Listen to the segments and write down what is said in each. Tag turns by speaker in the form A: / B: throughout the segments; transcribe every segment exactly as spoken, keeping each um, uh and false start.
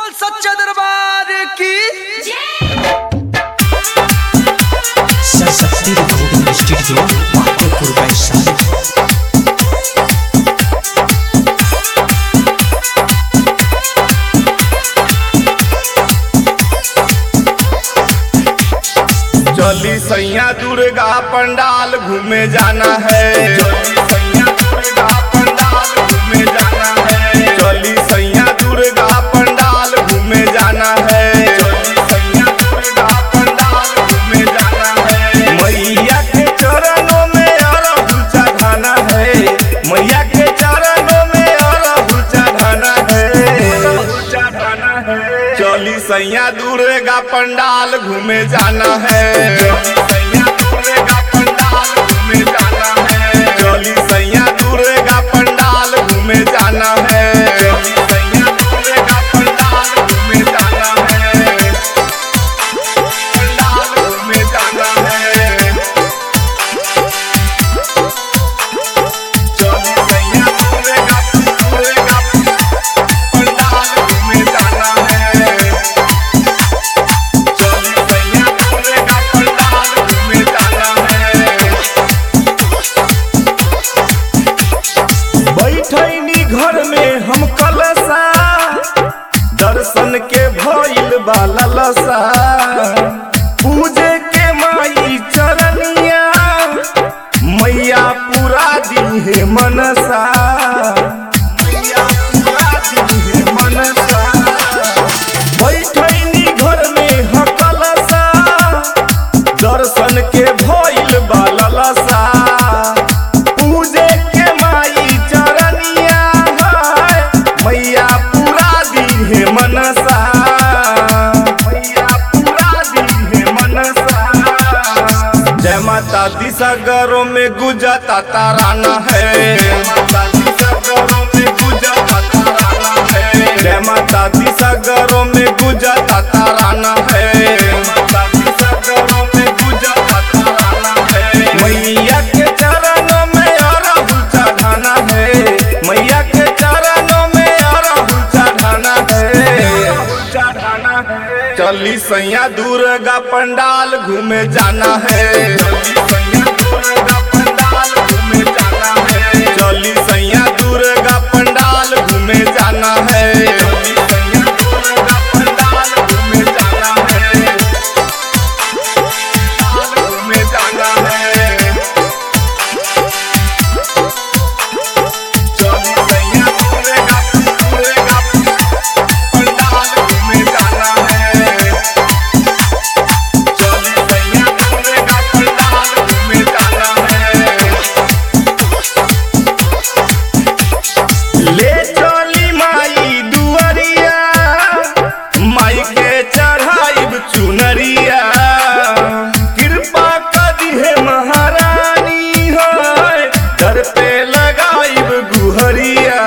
A: बोल सच्चा दरबार की
B: सरस्वती रिकॉर्डिंग स्टूडियो माधोपुर वैशाली।
C: चली सैया दुर्गा पंडाल घूमे जाना है। चली सैया दुर्गा पंडाल घूमे जाना है। चली सैया दुर्गा पंडाल घूमे जाना है। चली सैया दुर्गा पंडाल घूमे जाना है। मैया के चरणों में अरहुल चढ़ाना है। मैया के चरणों में अरहुल चढ़ाना है। चढ़ाना है। चली सैया दुर्गा पंडाल घूमे जाना है। चली सैया दुर्गा पंडाल घूमे जाना है। चली सैया दुर्गा पंडाल घूमे जाना है। चली सैया दुर्गा पंडाल घूमे जाना है। पंडाल घूमे जाना है। चली सैया दुर्गा दुर्गा पंडाल घूमे जाना है। चली सैया दुर्गा पंडाल घूमे जाना है। बैठनी घर में हम कलसा दर्शन के भइल बा ललसा। पूजे के माई चरनिया मैया पूरा दी है मनसा। मैया पूरा दी है मनसा। बैठनी घर में हम कलसा दर्शन के भइल बा ललसा। पूजे के माई चरनिया है मैया पूरा दी है मनसा। मैया पूरा दी है मनसा। जय माता दी सागरों में गुजता ताराना है। जय माता दी सागरों में गुजता ताराना है। जय माता दी सागरों में गुजता ताराना है। जय माता दी सागरों में गुजता ताराना है। मैया के चरणों में अरहुल चढ़ाना है। मैया के चरणों में अरहुल चढ़ाना है। चढ़ाना है। चली सैया दुर्गा पंडाल घूमे जाना है। चली सैया दुर्गा पंडाल घूमे जाना है। चली सैया दुर्गा पंडाल घूमे जाना है। चली सैया दुर्गा पंडाल घूमे जाना है। घूमे जाना है। चली सैया दुर्गा दुर्गा पंडाल घूमे जाना है। चली सैया दुर्गा पंडाल घूमे जाना है। ले चली माई दुआरिया माई के चढ़ाइब चुनरिया। कृपा करी है महारानी है दर पे लगाइब गुहरिया।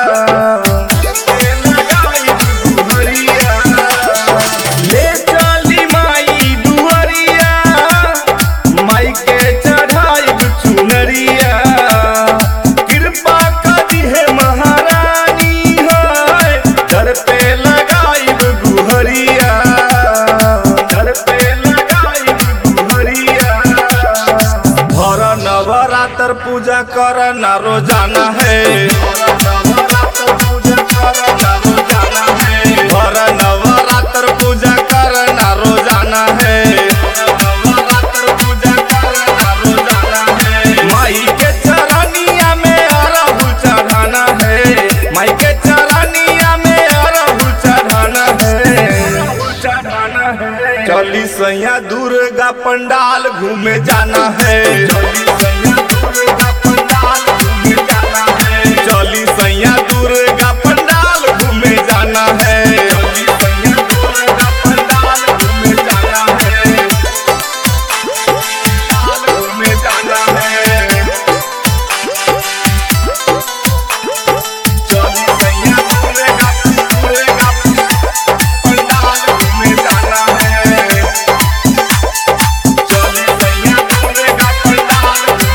C: लगाइब गुहरिया। ले चली माई दुआरिया माई के चढ़ाइब चुनरिया। कृपा करी है महारानी है दर पे लगाइब गुहरिया। दर पे लगाइब गुहरिया। भर नवरात्र पूजा करना रोजाना है। नवरात्र पूजा करना रोजाना है। भर नवरात्र पूजा करना रोजाना है। नवरात्र पूजा करना रोजाना है। माई के चरनिया में अरहुल चढ़ाना है। माई के चरनिया में अरहुल चढ़ाना है। चढ़ाना है। चली सैया दुर्गा पंडाल घूमे जाना है। चली सैया दुर्गा पंडाल घूमे जाना है। चली सैया दुर्गा पंडाल घूमे जाना है। चली सैया दुर्गा पंडाल घूमे जाना है। घूमे जाना है। चली सैया दुर्गा दुर्गा पंडाल घूमे जाना है। चली सैया दुर्गा पंडाल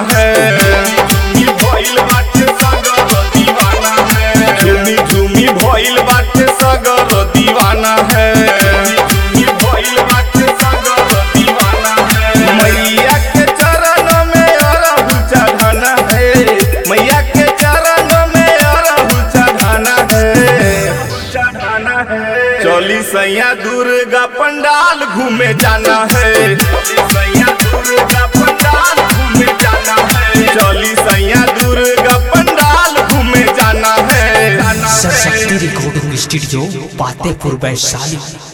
C: है। झूमी भइल बाटे सगर दीवाना है। झूमी झूमी भइल बाटे सगर दीवाना है। झूमी भइल बाटे सगर दीवाना है। मैया के चरण में अरहु चढ़ाना है। मैया के चरण में अरहु चढ़ाना है। चढ़ाना है। चली सैया दुर्गा पंडाल घूमे जाना है। चली सैया दुर्गा पंडाल घूमे जाना है। चली सैया दुर्गा पंडाल घूमे जाना है।
B: Saraswati recording studio, Fatehpur Vaishali.